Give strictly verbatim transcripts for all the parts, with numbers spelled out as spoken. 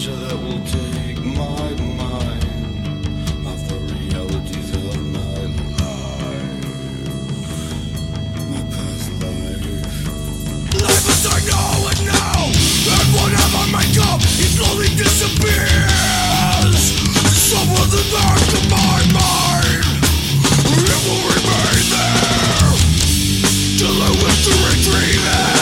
pleasure that will take my mind off the realities of my life, my past life. Life as I know it now, and whatever may come, it slowly disappears. Somewhere in the back of my mind, it will remain there till I wish to retrieve it.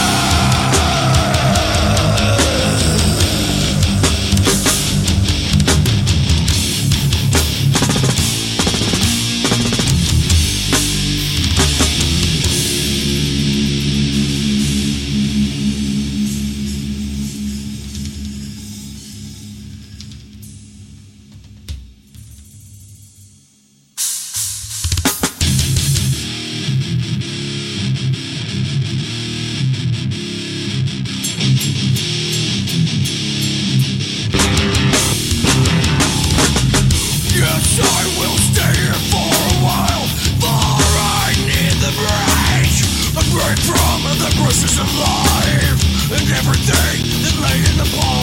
Yes, I will stay here for a while, for I need the break, a break from the pressures of life and everything that lay in the palm.